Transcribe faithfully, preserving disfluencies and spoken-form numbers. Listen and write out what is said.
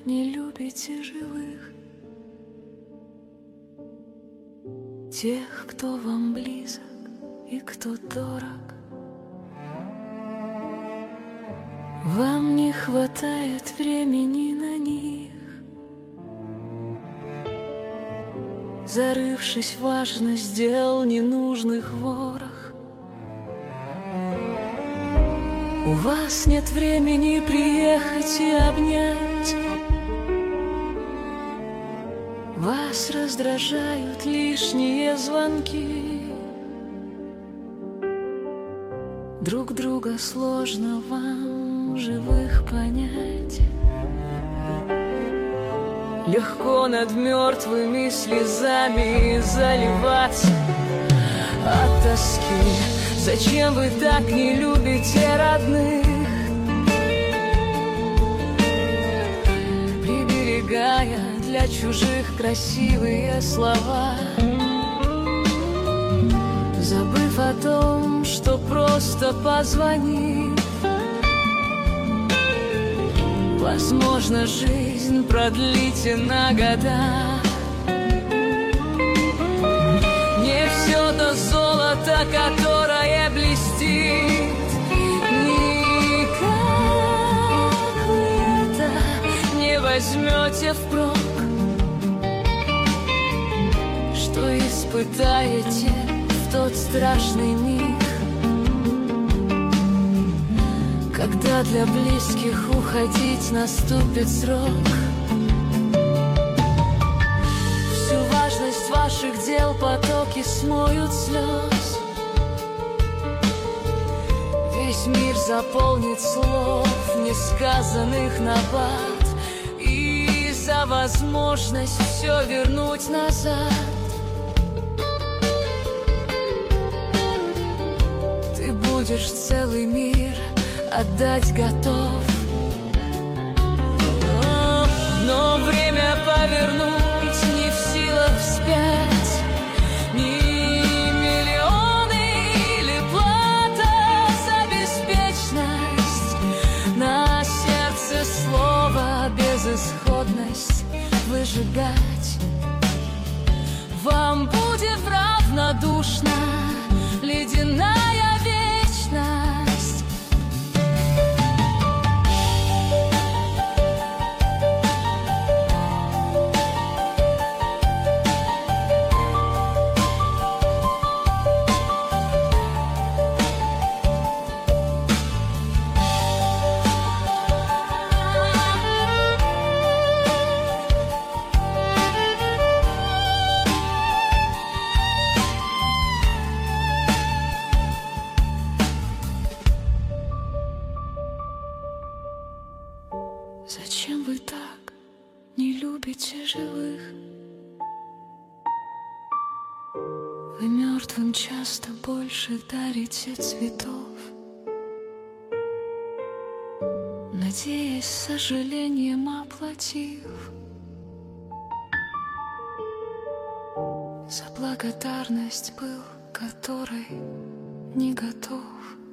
не любите живых, тех, кто вам близок и кто дорог. Вам не хватает времени на них, зарывшись в важность дел ненужных ворох. У вас нет времени приехать и обнять, вас раздражают лишние звонки. Друг друга сложно вам, живых, понять. Легко над мертвыми слезами заливаться от тоски. Зачем вы так не любите родных, приберегая для чужих красивые слова, забыв о том, что просто позвонив, возможно, жизнь продлите на года. Не все то золото, которое блестит, никак вы это не возьмете впрок, что испытаете в тот страшный миг, когда для близких уходить наступит срок. Всю важность ваших дел потоки смоют слез, весь мир заполнит слов, несказанных набат, и за возможность все вернуть назад ты будешь целый мир отдать готов. Но, но время повернуть не в силах вспять, ни миллионы или плата за беспечность. На сердце слово безысходность выжигать. Вам будет равнодушна ледяная вечность. Зачем вы так не любите живых? Вы мертвым часто больше дарите цветов, надеясь сожалением оплатив за благодарность был, которой не готов.